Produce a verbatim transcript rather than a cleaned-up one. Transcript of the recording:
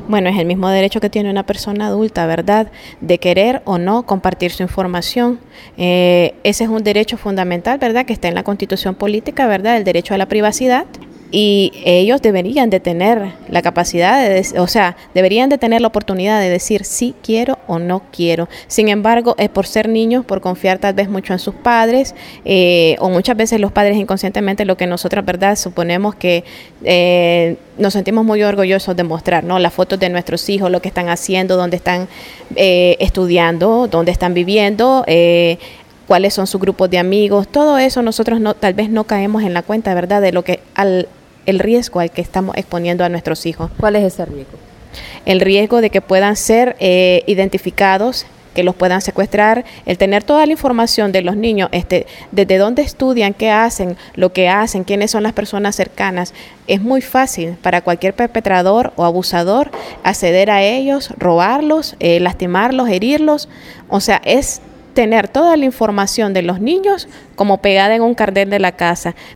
Bueno, es el mismo derecho que tiene una persona adulta, ¿verdad? De querer o no compartir su información. Eh, ese es un derecho fundamental, ¿verdad? Que está en la Constitución política, ¿verdad? El derecho a la privacidad. Y ellos deberían de tener la capacidad, de, o sea, deberían de tener la oportunidad de decir sí quiero o no quiero. Sin embargo, es por ser niños, por confiar tal vez mucho en sus padres, eh, o muchas veces los padres inconscientemente lo que nosotros, ¿verdad? Suponemos que eh, nos sentimos muy orgullosos de mostrar, ¿no? Las fotos de nuestros hijos, lo que están haciendo, dónde están eh, estudiando, dónde están viviendo, eh, cuáles son sus grupos de amigos, todo eso nosotros no, tal vez no caemos en la cuenta, ¿verdad? De lo que al el riesgo al que estamos exponiendo a nuestros hijos. ¿Cuál es ese riesgo? El riesgo de que puedan ser eh, identificados, que los puedan secuestrar, el tener toda la información de los niños, este, desde dónde estudian, qué hacen, lo que hacen, quiénes son las personas cercanas. Es muy fácil para cualquier perpetrador o abusador acceder a ellos, robarlos, eh, lastimarlos, herirlos. O sea, es tener toda la información de los niños como pegada en un cartel de la casa.